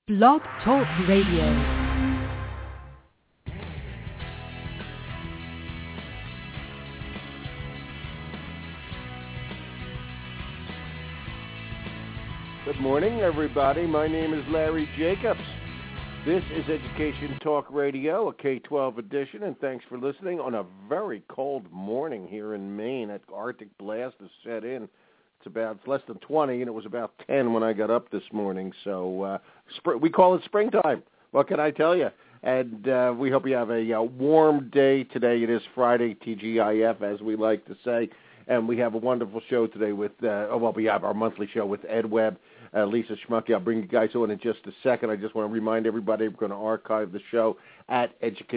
Blog Talk Radio. Good morning, everybody. My name is Larry Jacobs. This is Education Talk Radio, a K-12 edition, and thanks for listening on a very cold morning here in Maine. That Arctic blast has set in. It's less than 20, and it was about 10 when I got up this morning. So we call it springtime. What can I tell you? And we hope you have a warm day today. It is Friday, TGIF, as we like to say. And we have a wonderful show today with, we have our monthly show with Ed Webb, Lisa Schmucky. I'll bring you guys on in just a second. I just want to remind everybody we're going to archive the show at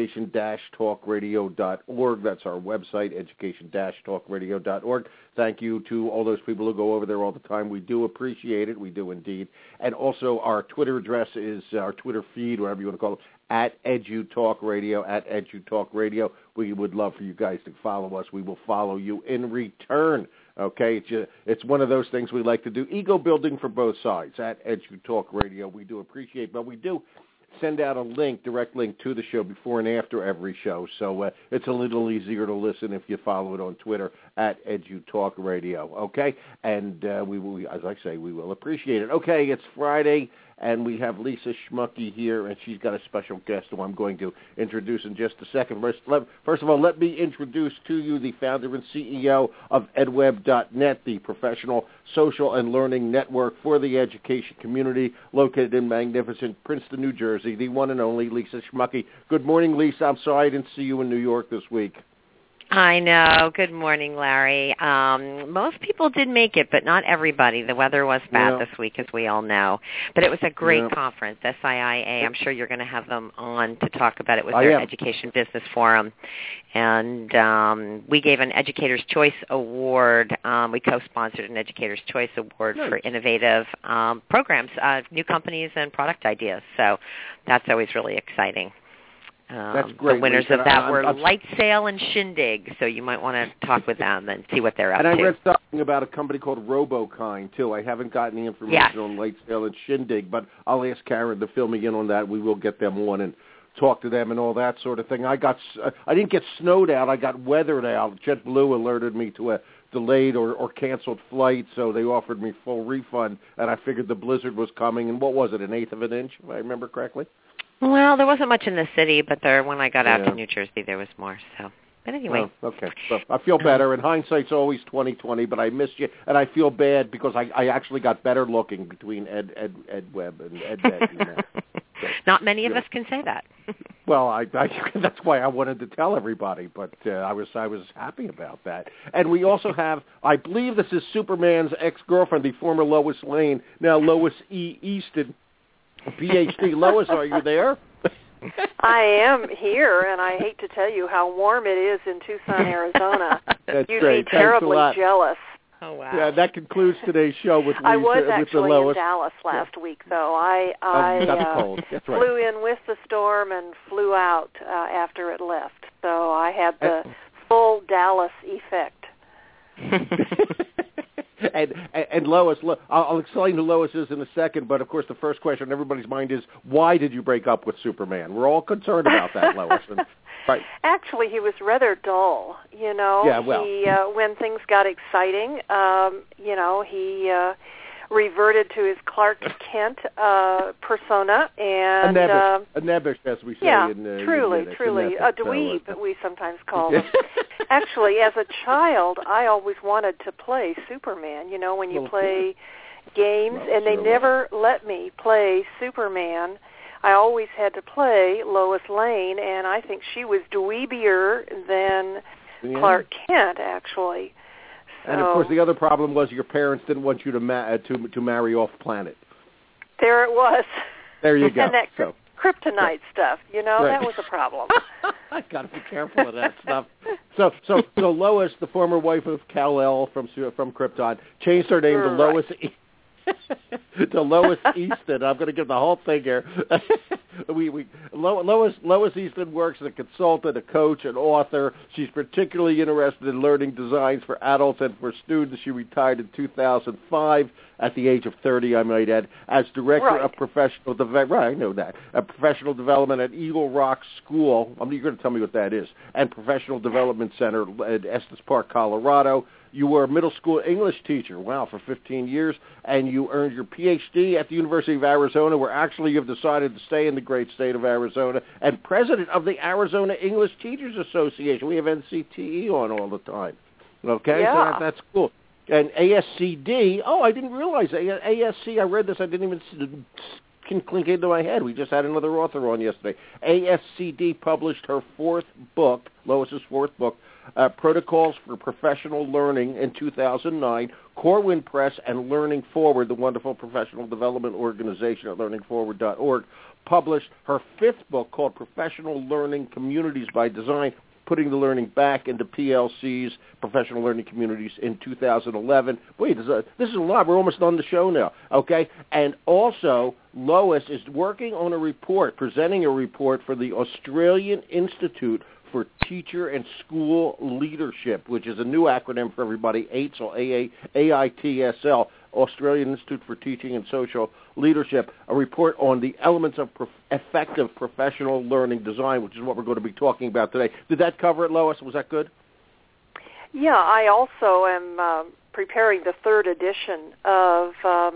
education-talkradio.org. That's our website, education-talkradio.org. Thank you to all those people who go over there all the time. We do appreciate it. We do indeed. And also our Twitter address is, our Twitter feed, whatever you want to call it, at EduTalkRadio, at EduTalkRadio. We would love for you guys to follow us. We will follow you in return. Okay, it's one of those things we like to do. Ego building for both sides at EduTalkRadio. We do appreciate, but we do send out a direct link to the show before and after every show. So it's a little easier to listen if you follow it on Twitter at EduTalkRadio. Okay, and we will, as I say, we will appreciate it. Okay, it's Friday. And we have Lisa Schmucky here, and she's got a special guest who I'm going to introduce in just a second. First of all, let me introduce to you the founder and CEO of EdWeb.net, the professional social and learning network for the education community located in magnificent Princeton, New Jersey, the one and only Lisa Schmucky. Good morning, Lisa. I'm sorry I didn't see you in New York this week. I know. Good morning, Larry. Most people did make it, but not everybody. The weather was bad this week, as we all know. But it was a great conference, SIIA. I'm sure you're going to have them on to talk about it with their Education Business Forum. And we gave an Educator's Choice Award. We co-sponsored an Educator's Choice Award for innovative programs, new companies and product ideas. So that's always really exciting. That's great. The winners of that were Lightsail and Shindig, so you might want to talk with them and see what they're up to. And I read something about a company called RoboKind, too. I haven't gotten the information on Lightsail and Shindig, but I'll ask Karen to fill me in on that. We will get them on and talk to them and all that sort of thing. I didn't get snowed out. I got weathered out. JetBlue alerted me to a delayed or canceled flight, so they offered me full refund, and I figured the blizzard was coming. And what was it, 1/8 of an inch, if I remember correctly? Well, there wasn't much in the city, but when I got out to New Jersey, there was more. So, but anyway. Oh, okay. So I feel better. And hindsight's always 20/20, but I missed you, and I feel bad because I actually got better looking between Ed Webb and Ed. So, not many of us can say that. Well, that's why I wanted to tell everybody, but I was happy about that. And we also have, I believe this is Superman's ex-girlfriend, the former Lois Lane, now Lois E. Easton. PhD. Lois, are you there? I am here, and I hate to tell you how warm it is in Tucson, Arizona. That's You'd great. be terribly jealous. Oh, wow. Yeah, that concludes today's show with Lisa. I was with actually Lois. in Dallas last week, though. I cold. That's right. flew in with the storm and flew out after it left. So I had the full Dallas effect. And Lois, I'll explain who Lois is in a second, but of course the first question on everybody's mind is, why did you break up with Superman? We're all concerned about that, Lois. Right. Actually, he was rather dull, you know. Yeah, well. He, when things got exciting, he reverted to his Clark Kent persona. And a nebbish, as we say. Yeah, in truly. A dweeb, we sometimes call him. Actually, as a child, I always wanted to play Superman. You know, when you play games, and they never let me play Superman. I always had to play Lois Lane, and I think she was dweebier than Clark Kent, actually. So, and of course, the other problem was your parents didn't want you to marry off planet. There it was. There you go. And that kryptonite stuff, that was a problem. I got to be careful of that stuff. So Lois, the former wife of Kal-El from Krypton, changed her name to Lois. To Lois Easton. I'm going to give the whole thing here. Lois Easton works as a consultant, a coach, an author. She's particularly interested in learning designs for adults and for students. She retired in 2005 at the age of 30, I might add, as director of professional development. Right, I know that. Professional development at Eagle Rock School. You're going to tell me what that is. And Professional Development Center at Estes Park, Colorado. You were a middle school English teacher, for 15 years, and you earned your Ph.D. at the University of Arizona, where actually you've decided to stay in the great state of Arizona, and president of the Arizona English Teachers Association. We have NCTE on all the time. Okay? Yeah. So that's cool. And ASCD, I didn't realize. ASC, I read this, I didn't even clink into my head. We just had another author on yesterday. ASCD published her fourth book, Lois's fourth book, Protocols for Professional Learning in 2009. Corwin Press and Learning Forward, the wonderful professional development organization at learningforward.org, published her fifth book called Professional Learning Communities by Design, putting the learning back into PLC's professional learning communities in 2011. Wait, this is a lot. We're almost on the show now, okay? And also, Lois is working on a report, presenting a report for the Australian Institute for Teacher and School Leadership, which is a new acronym for everybody, AITSL, Australian Institute for Teaching and Social Leadership, a report on the elements of effective professional learning design, which is what we're going to be talking about today. Did that cover it, Lois? Was that good? Yeah, I also am preparing the third edition of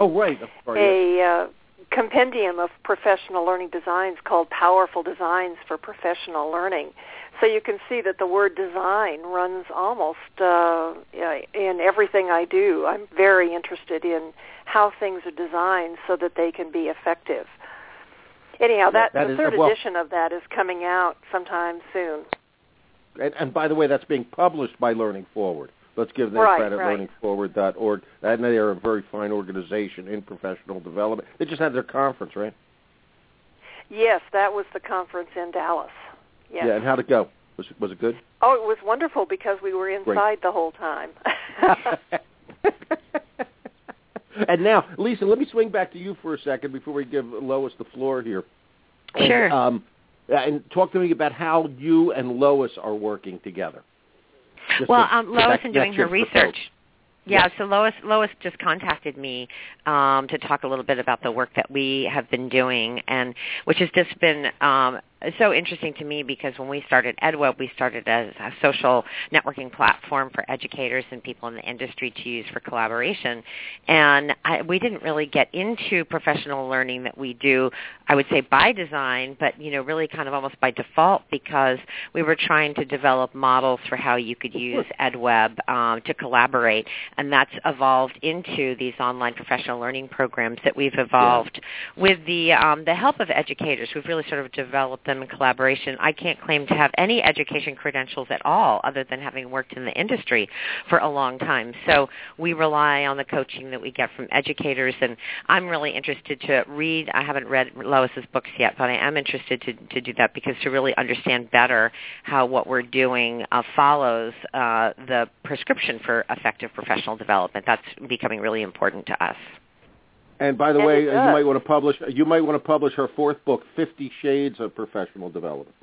a compendium of professional learning designs called Powerful Designs for Professional Learning. So you can see that the word design runs almost in everything I do. I'm very interested in how things are designed so that they can be effective. Anyhow, the third edition of that is coming out sometime soon. And by the way, that's being published by Learning Forward. Let's give them credit, learningforward.org. And they are a very fine organization in professional development. They just had their conference, right? Yes, that was the conference in Dallas. Yes. Yeah, and how'd it go? Was it good? Oh, it was wonderful because we were inside the whole time. And now, Lisa, let me swing back to you for a second before we give Lois the floor here. Sure. And talk to me about how you and Lois are working together. Lois is doing her research. Yeah, so Lois just contacted me to talk a little bit about the work that we have been doing, and which has just been so interesting to me because when we started EdWeb, we started as a social networking platform for educators and people in the industry to use for collaboration. And we didn't really get into professional learning that we do, I would say, by design, but, really kind of almost by default because we were trying to develop models for how you could use EdWeb to collaborate. And that's evolved into these online professional learning programs that we've evolved with the help of educators. We've really sort of developed them in collaboration. I can't claim to have any education credentials at all other than having worked in the industry for a long time. So we rely on the coaching that we get from educators, and I'm really interested to read. I haven't read Lois's books yet, but I am interested to do that because to really understand better how what we're doing follows the prescription for effective professional development. That's becoming really important to us. And by the way, you might want to publish her fourth book, 50 Shades of Professional Development.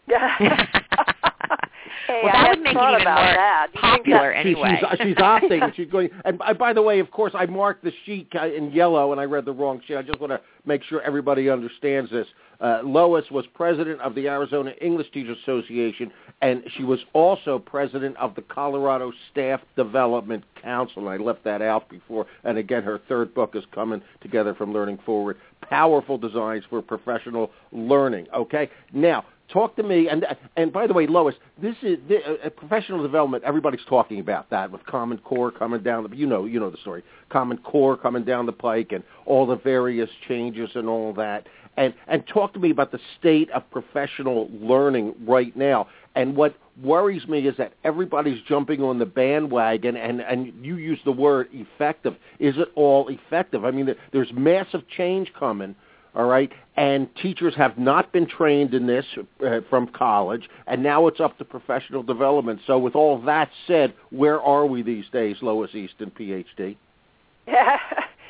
Hey, well, that would make it even more popular anyway. She's opting, and she's going. And by the way, of course, I marked the sheet in yellow, and I read the wrong sheet. I just want to make sure everybody understands this. Lois was president of the Arizona English Teachers Association, and she was also president of the Colorado Staff Development Council. And I left that out before. And again, her third book is coming together from Learning Forward, Powerful Designs for Professional Learning. Okay, now. Talk to me, and by the way, Lois, this is professional development. Everybody's talking about that with Common Core coming down the, you know the story. Common Core coming down the pike, and all the various changes and all that. And talk to me about the state of professional learning right now. And what worries me is that everybody's jumping on the bandwagon, and you use the word effective. Is it all effective? I mean, there's massive change coming. All right, and teachers have not been trained in this from college, and now it's up to professional development. So with all that said, where are we these days, Lois Easton, Ph.D.?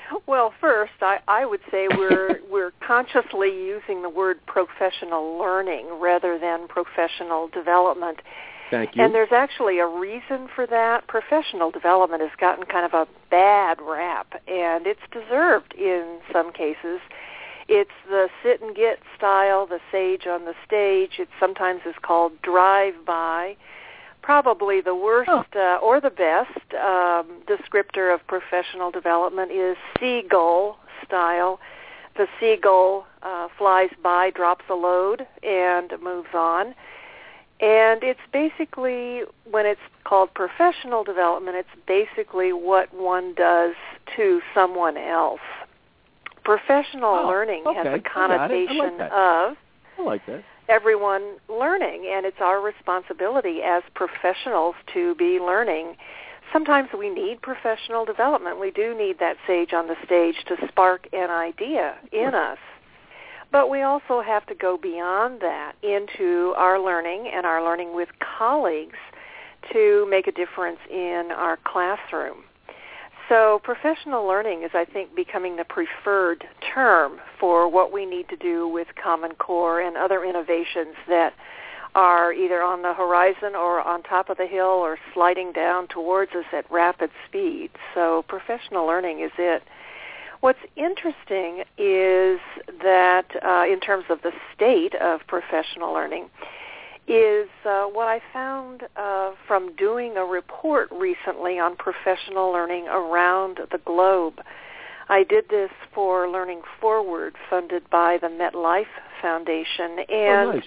Well, first, I would say we're consciously using the word professional learning rather than professional development. Thank you. And there's actually a reason for that. Professional development has gotten kind of a bad rap, and it's deserved in some cases. It's the sit-and-get style, the sage on the stage. It sometimes is called drive-by. Probably the worst or the best descriptor of professional development is seagull style. The seagull flies by, drops a load, and moves on. And it's basically, when it's called professional development, it's basically what one does to someone else. Professional learning has a connotation of everyone learning, and it's our responsibility as professionals to be learning. Sometimes we need professional development. We do need that sage on the stage to spark an idea in us. But we also have to go beyond that into our learning and our learning with colleagues to make a difference in our classroom. So professional learning is, I think, becoming the preferred term for what we need to do with Common Core and other innovations that are either on the horizon or on top of the hill or sliding down towards us at rapid speed. So professional learning is it. What's interesting is that in terms of the state of professional learning is what I found from doing a report recently on professional learning around the globe. I did this for Learning Forward, funded by the MetLife Foundation, and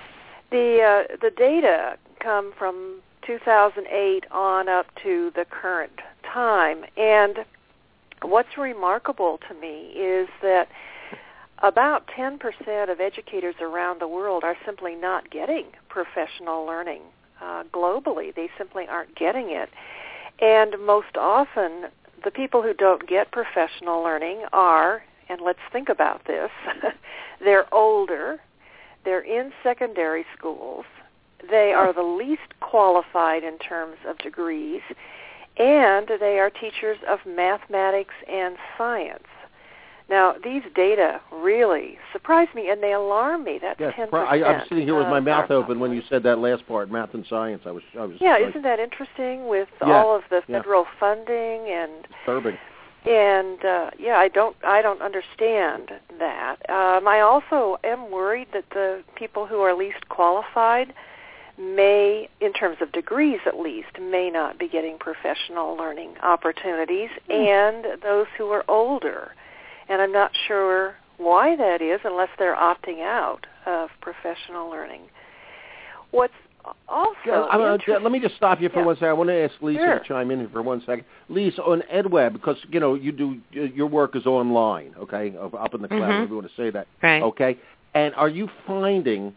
the data come from 2008 on up to the current time. And what's remarkable to me is that about 10% of educators around the world are simply not getting professional learning globally. They simply aren't getting it. And most often, the people who don't get professional learning are, and let's think about this, they're older, they're in secondary schools, they are the least qualified in terms of degrees, and they are teachers of mathematics and science. Now, these data really surprise me, and they alarm me. That's 10%. I'm sitting here with my mouth open when you said that last part, math and science. I was isn't that interesting with all of the federal funding and disturbing? And I don't understand that. I also am worried that the people who are least qualified may, in terms of degrees at least, may not be getting professional learning opportunities, and those who are older. And I'm not sure why that is unless they're opting out of professional learning. What's also let me just stop you for 1 second. I want to ask Lisa to chime in here for 1 second. Lisa, on EdWeb, because you do your work is online, okay, up in the cloud. If you want to say that, right? Okay. And are you finding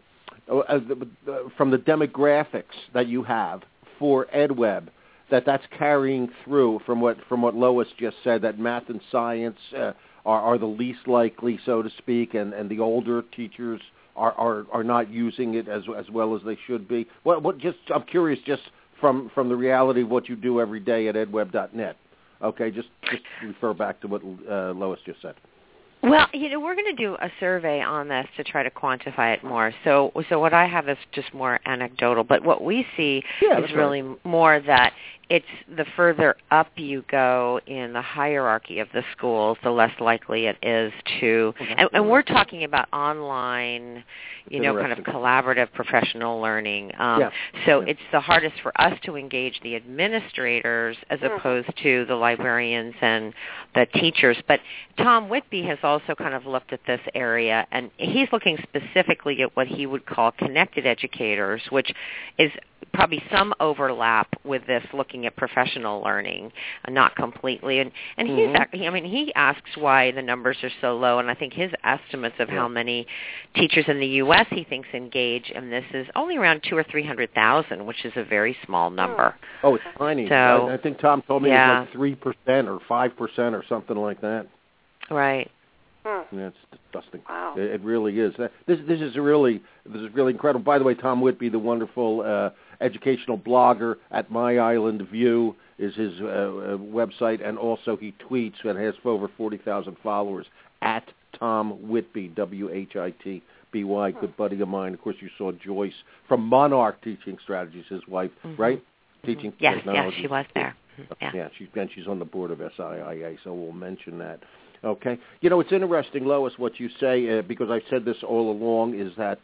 from the demographics that you have for EdWeb that's carrying through from what Lois just said, that math and science are the least likely, so to speak, and the older teachers are not using it as well as they should be? I'm curious, just from the reality of what you do every day at edweb.net. Okay, just refer back to what Lois just said. Well, we're going to do a survey on this to try to quantify it more. So what I have is just more anecdotal, but what we see is really more that it's the further up you go in the hierarchy of the schools, the less likely it is to, and we're talking about online, kind of collaborative professional learning. It's the hardest for us to engage the administrators as opposed to the librarians and the teachers. But Tom Whitby has also kind of looked at this area, and he's looking specifically at what he would call connected educators, which is probably some overlap with this looking at professional learning, not completely. And he asks why the numbers are so low, and I think his estimates of how many teachers in the U.S. he thinks engage in this is only around 200,000 or 300,000, which is a very small number. Oh, it's tiny. So, I think Tom told me it was like 3% or 5% or something like that. Right. Yeah, it's disgusting. Wow. It really is. This is really incredible. By the way, Tom Whitby, the wonderful educational blogger at My Island View, is his website, and also he tweets and has over 40,000 followers at Tom Whitby, WHITBY, good buddy of mine. Of course, you saw Joyce from Monarch Teaching Strategies, his wife, right? Teaching Technologies. Yes, she was there. Yeah, she's on the board of SIIA, so we'll mention that. Okay. You know, it's interesting, Lois, what you say, because I've said this all along, is that,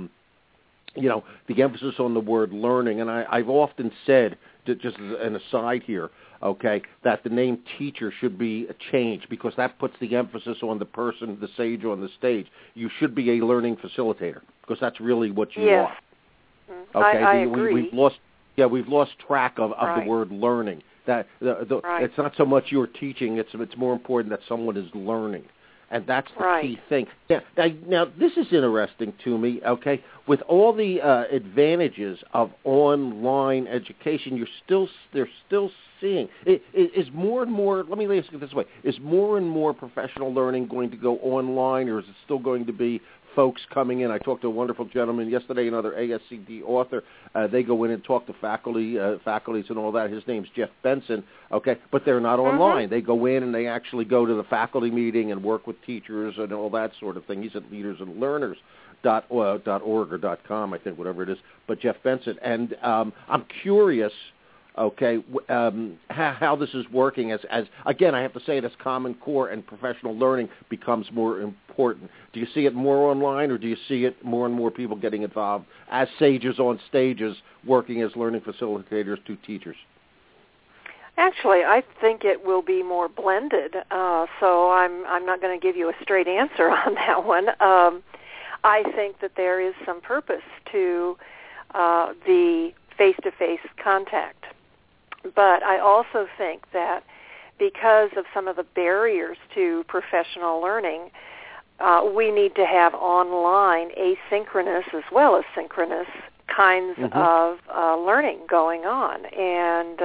you know, the emphasis on the word learning, and I've often said, just as an aside here, okay, that the name teacher should be changed because that puts the emphasis on the person, the sage on the stage. You should be a learning facilitator because that's really what you are. Okay, I agree. We've lost track of the word learning. That it's not so much you're teaching; it's more important that someone is learning, and that's the key thing. Yeah. Now this is interesting to me. Okay, with all the advantages of online education, they're still seeing is more and more. Let me ask it this way: is more and more professional learning going to go online, or is it still going to be folks coming in? I talked to a wonderful gentleman yesterday, another ASCD author. They go in and talk to faculties and all that. His name's Jeff Benson, okay? But they're not online. They go in and they actually go to the faculty meeting and work with teachers and all that sort of thing. He's at leadersandlearners.org or .com, I think, whatever it is. But Jeff Benson. And I'm curious, okay, how this is working as again, I have to say it as Common Core and professional learning becomes more important. Do you see it more online, or do you see it more and more people getting involved as sages on stages working as learning facilitators to teachers? Actually, I think it will be more blended, so I'm not going to give you a straight answer on that one. I think that there is some purpose to the face-to-face contact. But I also think that because of some of the barriers to professional learning, we need to have online asynchronous as well as synchronous kinds of learning going on. And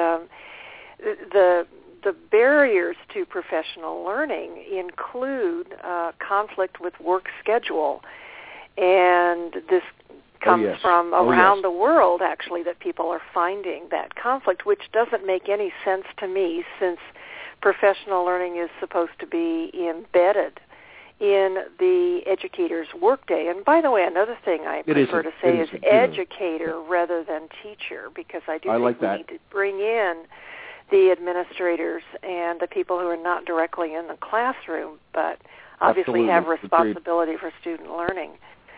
the barriers to professional learning include conflict with work schedule, and this comes from around the world, actually, that people are finding that conflict, which doesn't make any sense to me since professional learning is supposed to be embedded in the educator's workday. And by the way, another thing I prefer to say is educator rather than teacher, because I do think we need to bring in the administrators and the people who are not directly in the classroom, but obviously have responsibility for student learning.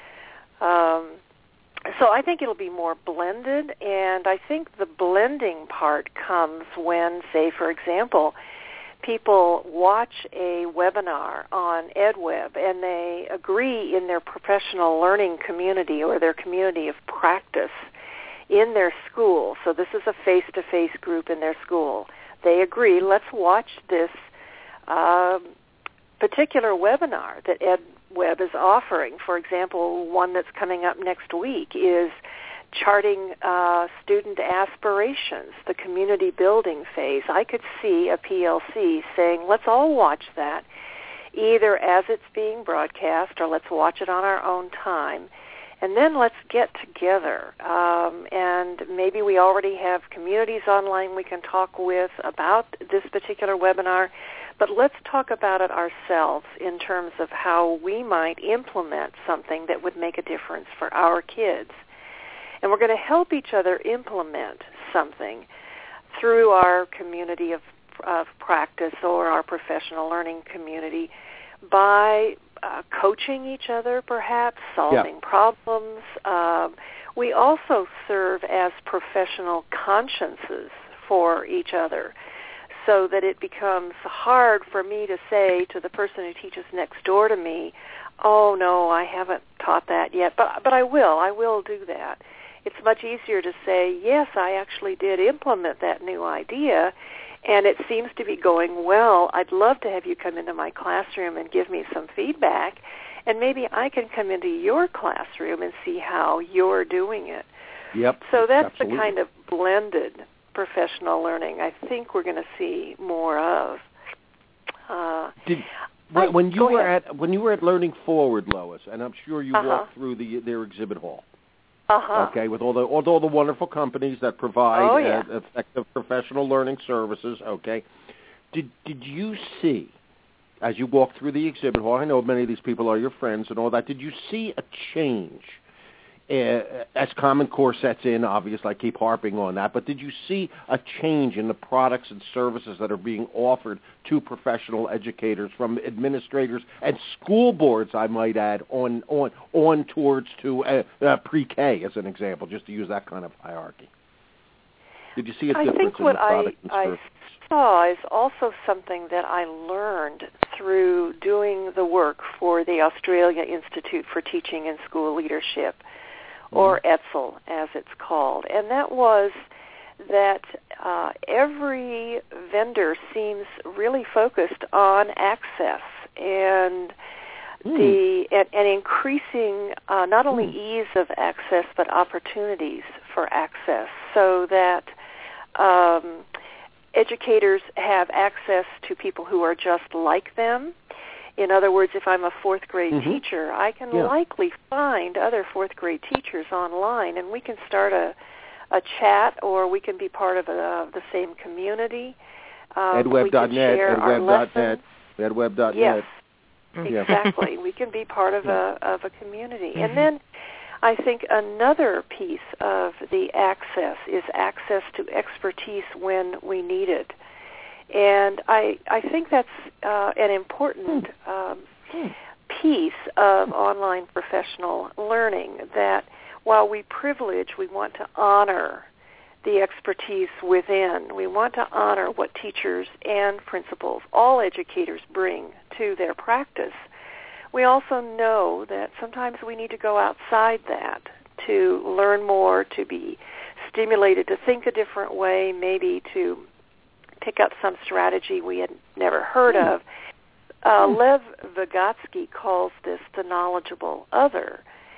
So I think it'll be more blended, and I think the blending part comes when, say, for example, people watch a webinar on EdWeb and they agree in their professional learning community or their community of practice in their school. So this is a face-to-face group in their school. They agree, let's watch this particular webinar that EdWeb is offering. For example, one that's coming up next week is charting student aspirations, the community building phase. I could see a PLC saying, let's all watch that, either as it's being broadcast or let's watch it on our own time. And then let's get together. And maybe we already have communities online we can talk with about this particular webinar, but let's talk about it ourselves in terms of how we might implement something that would make a difference for our kids. And we're going to help each other implement something through our community of practice or our professional learning community by coaching each other, perhaps, solving problems. We also serve as professional consciences for each other, so that it becomes hard for me to say to the person who teaches next door to me, oh, no, I haven't taught that yet, but I will do that. It's much easier to say, yes, I actually did implement that new idea, and it seems to be going well. I'd love to have you come into my classroom and give me some feedback, and maybe I can come into your classroom and see how you're doing it. Yep. So that's the kind of blended professional learning I think we're going to see more of. When you were at Learning Forward, Lois, and I'm sure you walked through their exhibit hall, Okay, with all the wonderful companies that provide effective professional learning services. Okay, did you see, as you walk through the exhibit hall, I know many of these people are your friends and all that, did you see a change as Common Core sets in? Obviously, I keep harping on that, but did you see a change in the products and services that are being offered to professional educators from administrators and school boards, I might add, on towards to pre-K, as an example, just to use that kind of hierarchy? Did you see a difference in the product and services? Saw is also something that I learned through doing the work for the Australia Institute for Teaching and School Leadership, or ETSL as it's called, and that was that every vendor seems really focused on access and and increasing not only ease of access but opportunities for access, so that educators have access to people who are just like them. In other words, if I'm a fourth grade teacher, I can likely find other fourth grade teachers online, and we can start a chat, or we can be part of the same community. EdWeb.net, EdWeb.net. Yes, exactly. We can be part of a community. And then I think another piece of the access is access to expertise when we need it. And I think that's an important piece of online professional learning, that while we want to honor the expertise within. We want to honor what teachers and principals, all educators, bring to their practice. We also know that sometimes we need to go outside that to learn more, to be stimulated to think a different way, maybe to pick up some strategy we had never heard of. Lev Vygotsky calls this the knowledgeable other.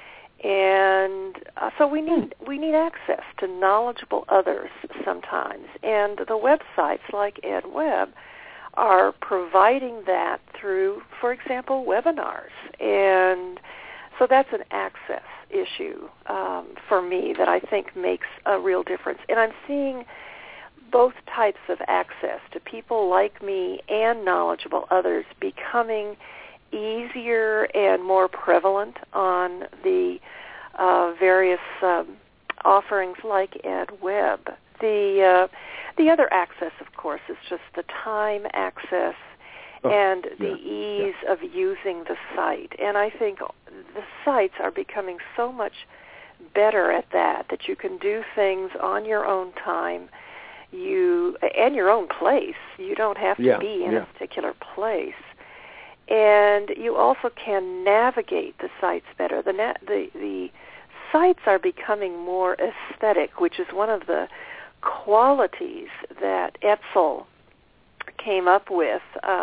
And so we need access to knowledgeable others sometimes. And the websites like EdWeb are providing that through, for example, webinars. And so that's an access issue for me that I think makes a real difference. And I'm seeing both types of access to people like me and knowledgeable others becoming easier and more prevalent on the various offerings like EdWeb. The other access, of course, is just the time access and the ease of using the site. And I think the sites are becoming so much better at that you can do things on your own time and your own place. You don't have to be in a particular place. And you also can navigate the sites better. The sites are becoming more aesthetic, which is one of the qualities that ETSL came up with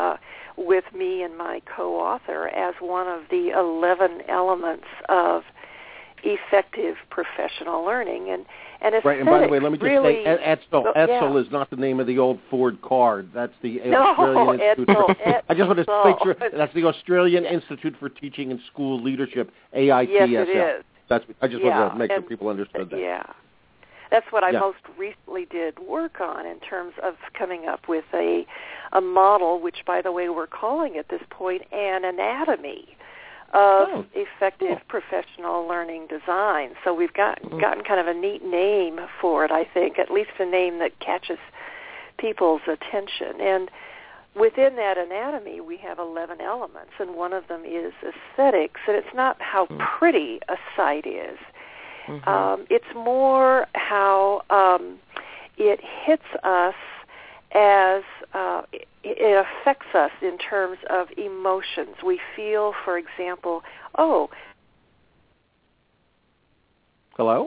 me and my co-author as one of the 11 elements of effective professional learning. And right, and by the way, let me just say, ETSL is not the name of the old Ford car. That's the Australian Institute. I just want to make sure that's the Australian Institute for Teaching and School Leadership, AITSL. Yes, it is. I just wanted to make sure people understood that. Yeah. That's what I most recently did work on in terms of coming up with a model, which, by the way, we're calling at this point an anatomy of effective professional learning design. So we've gotten kind of a neat name for it, I think, at least a name that catches people's attention. And within that anatomy, we have 11 elements, and one of them is aesthetics. And it's not how pretty a site is. It's more how it hits us as it affects us in terms of emotions. We feel, for example, Hello?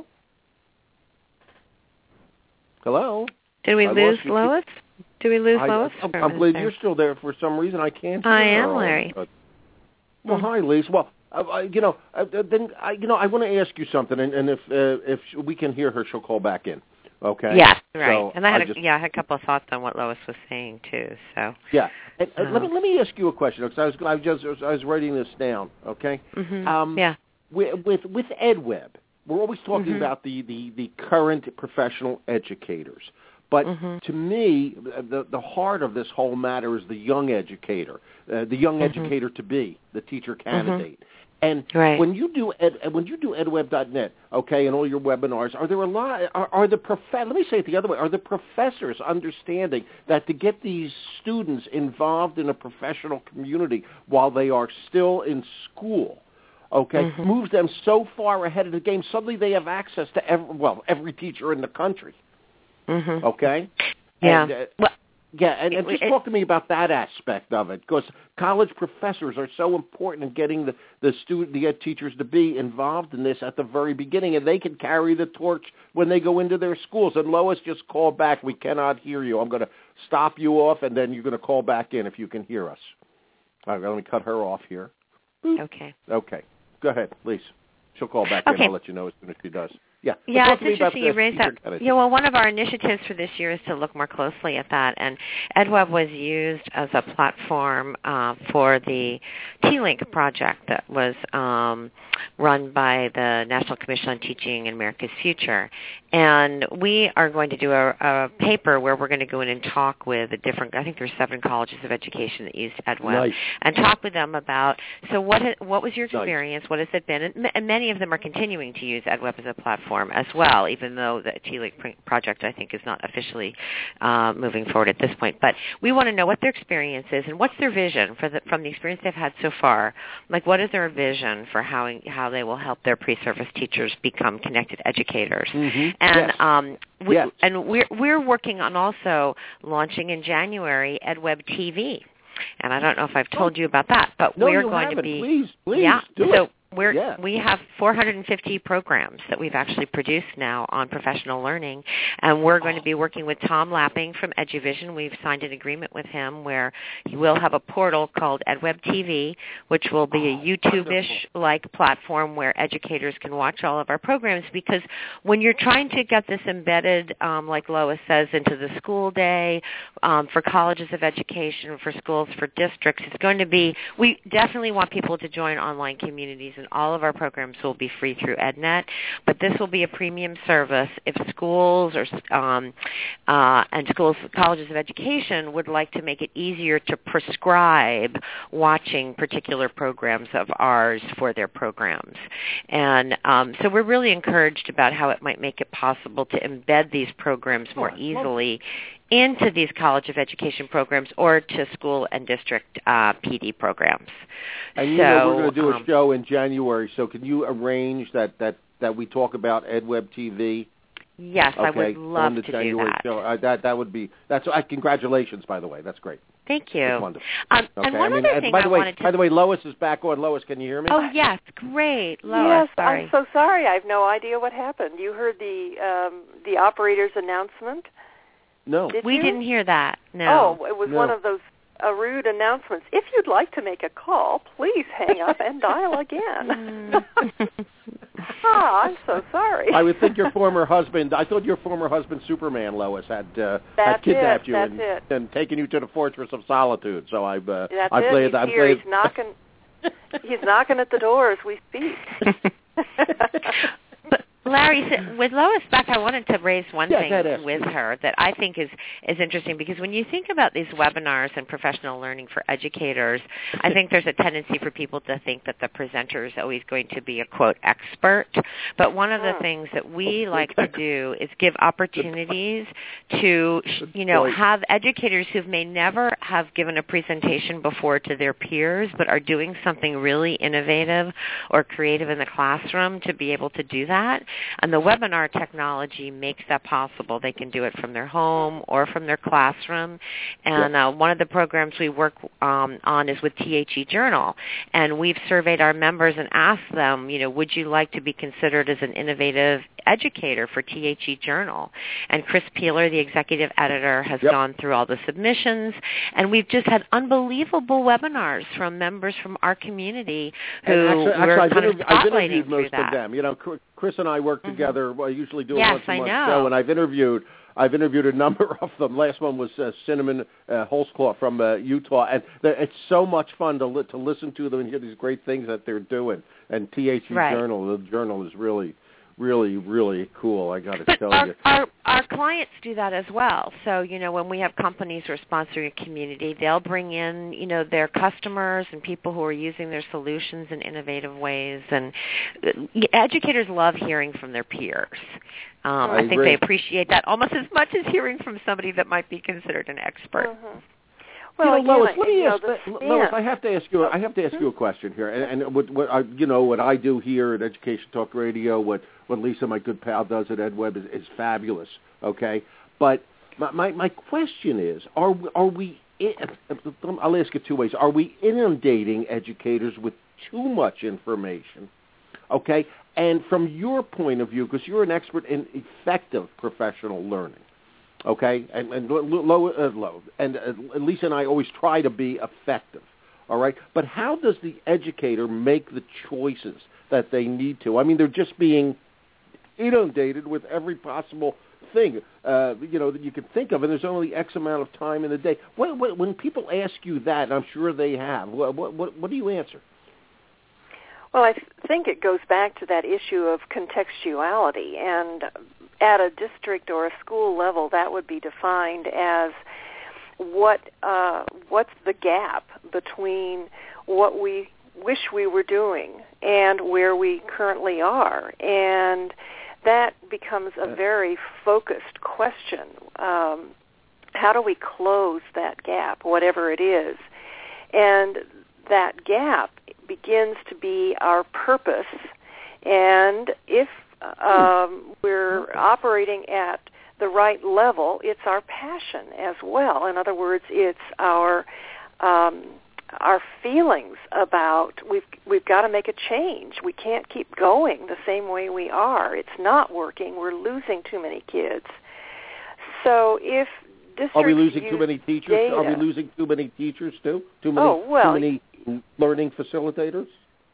Did we lose Lois? Did we lose Lois? I believe you're still there. For some reason, I can't hear I am, Larry. Well, hi, Lisa. Well, I want to ask you something, and if we can hear her, she'll call back in. Okay. Yes, right. So and I had a couple of thoughts on what Lois was saying too. So yeah, let me ask you a question because I was writing this down. Okay. With With EdWeb, we're always talking about the current professional educators. But to me, the heart of this whole matter is the young educator, the young educator to be, the teacher candidate. And when you do edweb.net, okay, and all your webinars, are there a lot? Let me say it the other way. Are the professors understanding that to get these students involved in a professional community while they are still in school, okay, moves them so far ahead of the game? Suddenly they have access to every teacher in the country. Okay? Yeah. And, and just talk to me about that aspect of it, because college professors are so important in getting the teachers to be involved in this at the very beginning, and they can carry the torch when they go into their schools. And Lois, just call back. We cannot hear you. I'm going to stop you off, and then you're going to call back in if you can hear us. All right, let me cut her off here. Okay. Okay. Go ahead, please. She'll call back in. I'll let you know as soon as she does. Yeah, it's interesting you raised that. Yeah, well, one of our initiatives for this year is to look more closely at that, and EdWeb was used as a platform for the T-Link project that was run by the National Commission on Teaching in America's Future. And we are going to do a paper where we're going to go in and talk with the different, I think there's 7 colleges of education that used EdWeb, and talk with them about, so what was your experience, what has it been, and many of them are continuing to use EdWeb as a platform as well, even though the T-Link project, I think, is not officially moving forward at this point. But we want to know what their experience is and what's their vision from the experience they've had so far. Like, what is their vision for how they will help their pre-service teachers become connected educators? And we're working on also launching in January EdWeb TV. And I don't know if I've told you about that, but we're going to be do it. We have 450 programs that we've actually produced now on professional learning, and we're going to be working with Tom Lapping from EduVision. We've signed an agreement with him where he will have a portal called EdWeb TV, which will be a YouTube-ish-like platform where educators can watch all of our programs, because when you're trying to get this embedded, like Lois says, into the school day, for colleges of education, for schools, for districts, it's going to be, we definitely want people to join online communities, and all of our programs will be free through EdNet, but this will be a premium service. If schools colleges of education would like to make it easier to prescribe watching particular programs of ours for their programs. And so we're really encouraged about how it might make it possible to embed these programs more easily into these college of education programs or to school and district PD programs. And we're going to do a show in January, so can you arrange that we talk about EdWeb TV? Yes, I would love to do that. Show. That would be, congratulations, by the way. That's great. Thank you. That's wonderful. And one other thing by the way, Lois is back on. Lois, can you hear me? Oh, yes, great. Lois, yes, sorry. I'm so sorry. I have no idea what happened. You heard the operator's announcement? No. We didn't hear that, no. Oh, it was one of those rude announcements. If you'd like to make a call, please hang up and dial again. I'm so sorry. I would think your former husband, Superman, Lois, had kidnapped you and taken you to the Fortress of Solitude. So I've played that. He's knocking at the door as we speak. Larry, with Lois back, I wanted to raise one thing with her that I think is interesting, because when you think about these webinars and professional learning for educators, I think there's a tendency for people to think that the presenter is always going to be a, quote, expert. But one of the things that we like to do is give opportunities to, have educators who may never have given a presentation before to their peers but are doing something really innovative or creative in the classroom to be able to do that. And the webinar technology makes that possible. They can do it from their home or from their classroom. And one of the programs we work on is with THE Journal. And we've surveyed our members and asked them, would you like to be considered as an innovative educator for THE Journal? And Chris Peeler, the executive editor, has gone through all the submissions. And we've just had unbelievable webinars from members from our community who were kind of spotlighting through that. I've interviewed most of them. Chris and I work together. I usually do a once-a-month show, and I've interviewed a number of them. Last one was Cinnamon Holzclaw from Utah, and it's so much fun to listen to them and hear these great things that they're doing. And THE Journal, the journal is really really, really cool, I got to tell you. Our clients do that as well. So, when we have companies who are sponsoring a community, they'll bring in, their customers and people who are using their solutions in innovative ways. And educators love hearing from their peers. I think they appreciate that almost as much as hearing from somebody that might be considered an expert. Mm-hmm. Well, Lois, let me ask. Lois, I have to ask you. I have to ask you a question here. And what I do here at Education Talk Radio, what Lisa, my good pal, does at EdWeb is fabulous. Okay, but my question is, are we? I'll ask it two ways. Are we inundating educators with too much information? Okay, and from your point of view, because you're an expert in effective professional learning. Okay, and Lisa and I always try to be effective, all right? But how does the educator make the choices that they need to? I mean, they're just being inundated with every possible thing, that you can think of, and there's only X amount of time in the day. When people ask you that, and I'm sure they have, what do you answer? Well, I think it goes back to that issue of contextuality, and at a district or a school level, that would be defined as what's the gap between what we wish we were doing and where we currently are, and that becomes a very focused question. How do we close that gap, whatever it is? And that gap begins to be our purpose, and if we're operating at the right level, it's our passion as well. In other words, it's our feelings about we've got to make a change. We can't keep going the same way we are. It's not working. We're losing too many kids. So if districts are we losing too many teachers? Data, are we losing too many teachers too? Too many learning facilitators?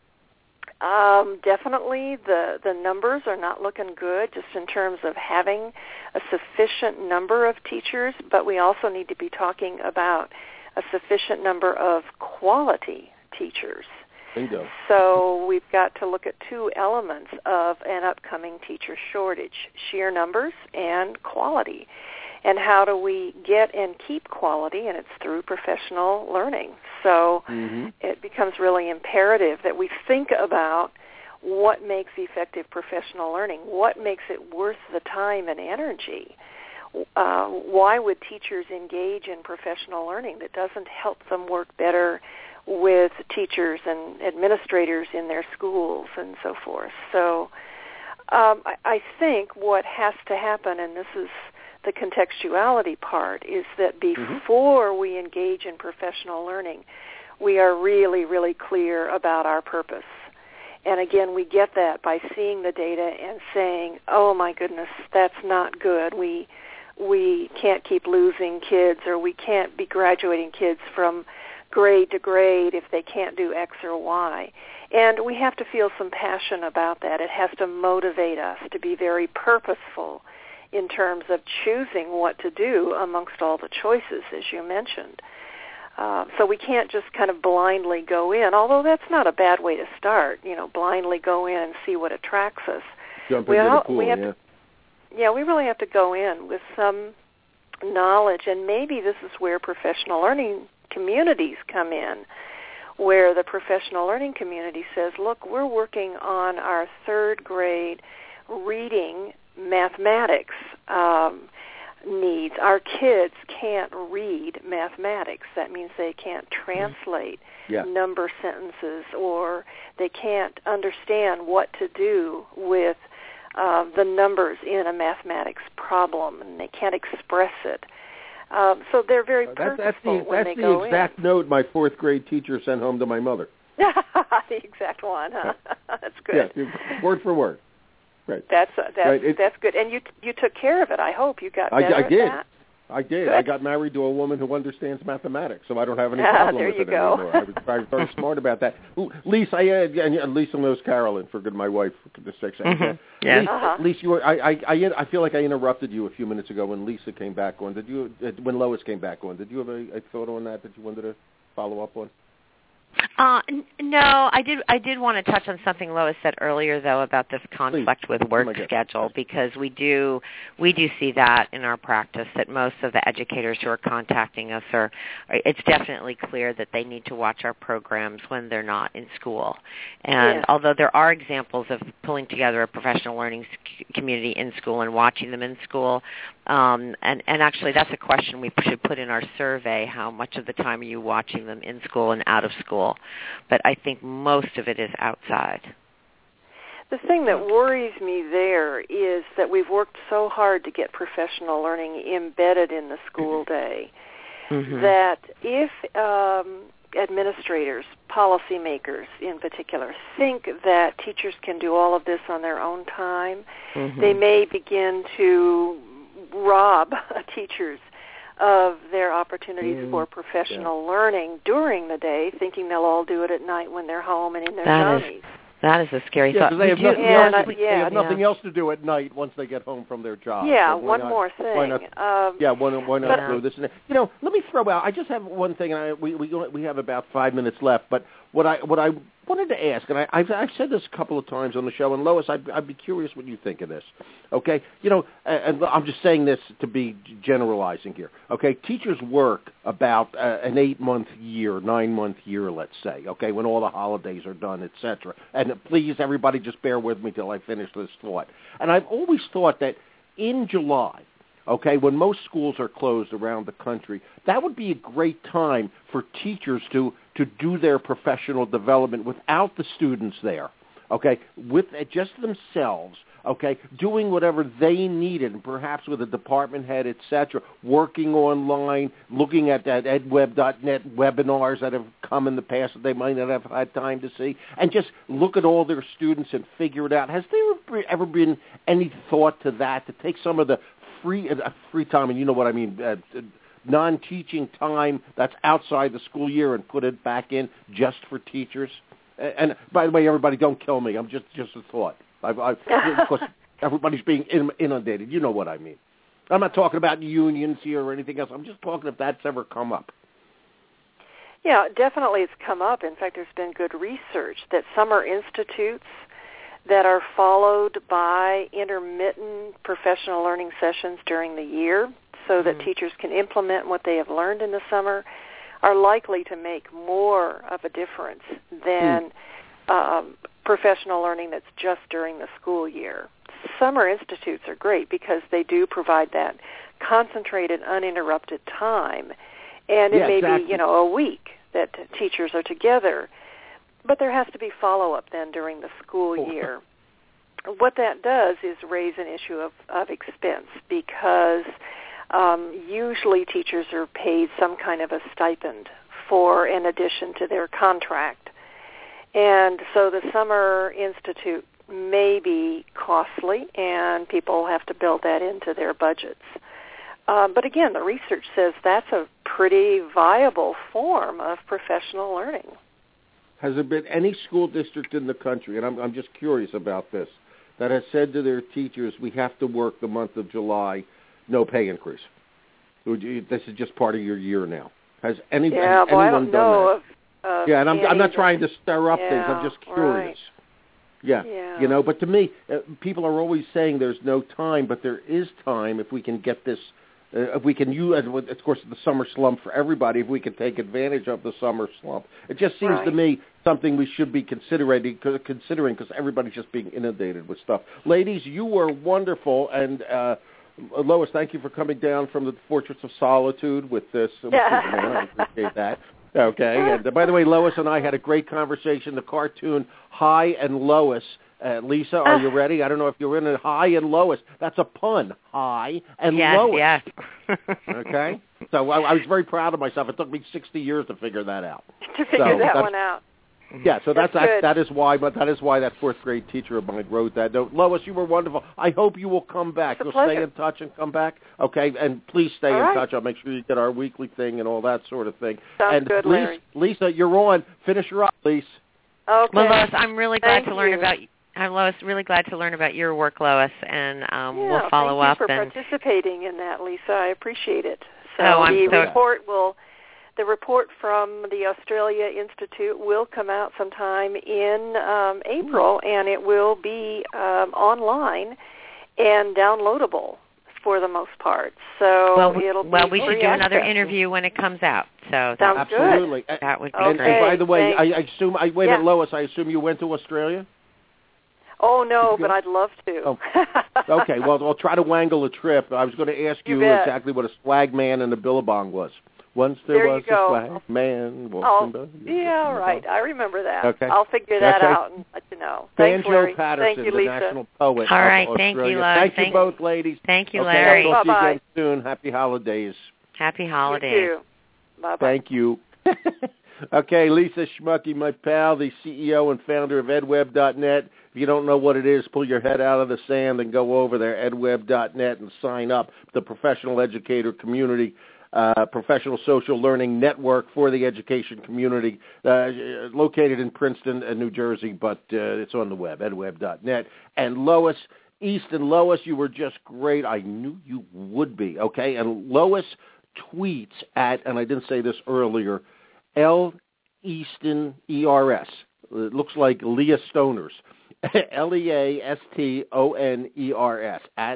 Definitely the numbers are not looking good just in terms of having a sufficient number of teachers, but we also need to be talking about a sufficient number of quality teachers. Bingo. So we've got to look at two elements of an upcoming teacher shortage, sheer numbers and quality. And how do we get and keep quality? And it's through professional learning. So it becomes really imperative that we think about what makes effective professional learning, what makes it worth the time and energy. Why would teachers engage in professional learning that doesn't help them work better with teachers and administrators in their schools and so forth? So I think what has to happen, and this is the contextuality part, is that before we engage in professional learning, we are really, really clear about our purpose. And again, we get that by seeing the data and saying, oh my goodness, that's not good. We can't keep losing kids, or we can't be graduating kids from grade to grade if they can't do X or Y. And we have to feel some passion about that. It has to motivate us to be very purposeful in terms of choosing what to do amongst all the choices, as you mentioned. So we can't just kind of blindly go in, although that's not a bad way to start, blindly go in and see what attracts us. Jump into the pool, we really have to go in with some knowledge, and maybe this is where professional learning communities come in, where the professional learning community says, look, we're working on our third grade reading mathematics needs. Our kids can't read mathematics. That means they can't translate number sentences, or they can't understand what to do with the numbers in a mathematics problem, and they can't express it. So they're very purposeful when they go in. That's the exact note my fourth grade teacher sent home to my mother. The exact one, huh? That's good. Yeah, word for word. Right. That's good. And you took care of it, I hope. You got better at that? I did. Good. I got married to a woman who understands mathematics, so I don't have any problem with it anymore. I was very smart about that. Lisa, and Lisa knows Carolyn, for good, my wife, for goodness sakes. Yeah. Lisa, I feel like I interrupted you a few minutes ago when Lisa came back on. When Lois came back on, did you have a thought on that you wanted to follow up on? No, I did want to touch on something Lois said earlier, though, about this conflict with work schedule, because we do see that in our practice, that most of the educators who are contacting us it's definitely clear that they need to watch our programs when they're not in school. And although there are examples of pulling together a professional learning community in school and watching them in school, and actually that's a question we should put in our survey: how much of the time are you watching them in school and out of school? But I think most of it is outside. The thing that worries me there is that we've worked so hard to get professional learning embedded in the school day that if administrators, policymakers in particular, think that teachers can do all of this on their own time, they may begin to rob teachers of their opportunities for professional learning during the day, thinking they'll all do it at night when they're home and in their jammies. That is a scary thought. They have nothing else to do at night once they get home from their job. Yeah, so one more thing. Why not throw this in there? Let me throw out. I just have one thing, and we have about 5 minutes left. But what I wanted to ask, and I've said this a couple of times on the show, and Lois, I'd be curious what you think of this. Okay, and I'm just saying this to be generalizing here. Okay, teachers work about an 8-month year, 9-month year, let's say. Okay, when all the holidays are done, etc. And please, everybody, just bear with me till I finish this thought. And I've always thought that in July, okay, when most schools are closed around the country, that would be a great time for teachers to do their professional development without the students there, okay, with just themselves, okay, doing whatever they needed, and perhaps with a department head, et cetera, working online, looking at that edweb.net webinars that have come in the past that they might not have had time to see, and just look at all their students and figure it out. Has there ever been any thought to that, to take some of the free time, and you know what I mean, non-teaching time that's outside the school year and put it back in just for teachers? And by the way, everybody, don't kill me. I'm just a thought. Because everybody's being inundated. You know what I mean. I'm not talking about unions here or anything else. I'm just talking if that's ever come up. Yeah, definitely it's come up. In fact, there's been good research that summer institutes that are followed by intermittent professional learning sessions during the year so that teachers can implement what they have learned in the summer are likely to make more of a difference than professional learning that's just during the school year. Summer institutes are great because they do provide that concentrated, uninterrupted time. And it may be, a week that teachers are together. But there has to be follow-up then during the school year. What that does is raise an issue of expense because usually teachers are paid some kind of a stipend for in addition to their contract. And so the Summer Institute may be costly, and people have to build that into their budgets. But again, the research says that's a pretty viable form of professional learning. Has there been any school district in the country, and I'm just curious about this, that has said to their teachers, we have to work the month of July, no pay increase? This is just part of your year now. Has anyone done that? And I'm not trying to stir up things. I'm just curious. Right. But to me, people are always saying there's no time, but there is time if we can get this, if we can use, of course, the summer slump for everybody, if we can take advantage of the summer slump. It just seems to me something we should be considering because everybody's just being inundated with stuff. Ladies, you were wonderful, and Lois, thank you for coming down from the Fortress of Solitude with this. I appreciate that. Okay, and by the way, Lois and I had a great conversation. The cartoon Hi and Lois. Lisa, are you ready? I don't know if you're in it. Hi and Lois. That's a pun. Hi and Lois. Yes. Okay. So I was very proud of myself. It took me 60 years to figure that out. That one out. Yeah, so that is why that fourth grade teacher of mine wrote that note. Lois, you were wonderful. I hope you will come back. You'll stay in touch and come back, okay? And please stay in touch. I'll make sure you get our weekly thing and all that sort of thing. Sounds good, Larry. Lisa, you're on. Finish her up, Lisa. Okay. Well, Lois, I'm really glad to learn about. I'm really glad to learn about your work, Lois, and we'll follow up. Thank you for participating in that, Lisa. I appreciate it. So the report will the report from the Australia Institute will come out sometime in April, and it will be online and downloadable for the most part. So it'll be we should do another interview when it comes out. So sounds absolutely good. That would be great. great. And by the way, thanks. I assume Lois, I assume you went to Australia? Oh, no, but I'd love to. Oh. Okay, well, I'll try to wangle a trip. I was going to ask you exactly what a swag man and a billabong was. Once there was a swag man. Yeah, right. I remember that. Okay. I'll figure that out and let you know. Thanks, Banjo Larry. Patterson, Thank you, Lisa. the national poet All right, of thank Australia. you, Larry. Thank you both, ladies. Thank you, okay, Larry. I'll talk to you Bye-bye. again soon. Happy holidays. Happy holidays. You too. Bye-bye. Thank you. Okay, Lisa Schmucky, my pal, the CEO and founder of edweb.net. If you don't know what it is, pull your head out of the sand and go over there, edweb.net, and sign up. The professional educator community, professional social learning network for the education community, located in Princeton, New Jersey, but it's on the web, edweb.net. And Lois, Easton, Lois, you were just great. I knew you would be, okay? And Lois tweets at, and I didn't say this earlier, L. Easton, E-R-S. It looks like Leah Stoners. Leastoners, at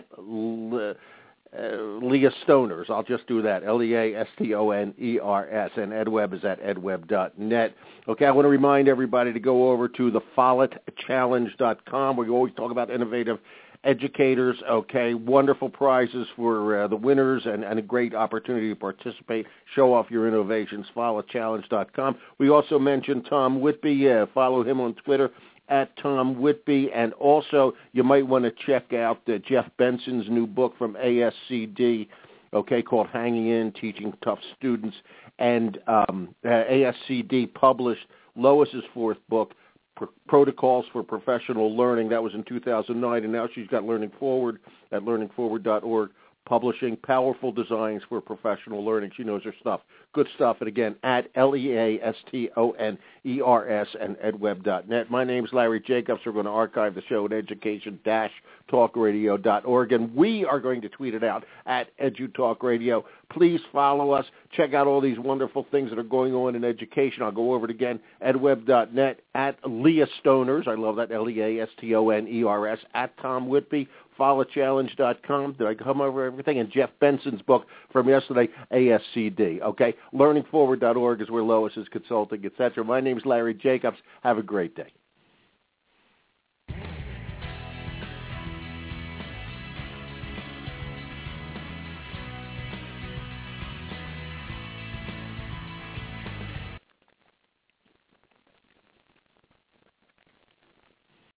Leah Stoners. I'll just do that, Leastoners, and EdWeb is at edweb.net. Okay, I want to remind everybody to go over to the follettchallenge.com, where you always talk about innovative educators. Okay, wonderful prizes for the winners and a great opportunity to participate, show off your innovations, follettchallenge.com. We also mentioned Tom Whitby. Follow him on Twitter at Tom Whitby, and also you might want to check out Jeff Benson's new book from ASCD, okay, called Hanging In, Teaching Tough Students, and ASCD published Lois's fourth book, Protocols for Professional Learning. That was in 2009, and now she's got Learning Forward at learningforward.org, publishing Powerful Designs for Professional Learning. She knows her stuff. Good stuff. And again, at Leastoners and edweb.net. My name's Larry Jacobs. We're going to archive the show at education-talkradio.org, and we are going to tweet it out at EduTalkRadio. Please follow us. Check out all these wonderful things that are going on in education. I'll go over it again, edweb.net, at Leah Stoners. I love that, Leastoners, at Tom Whitby, follettchallenge.com. Did I come over everything? And Jeff Benson's book from yesterday, ASCD. Okay, learningforward.org is where Lois is consulting, etc. My name's Larry Jacobs. Have a great day.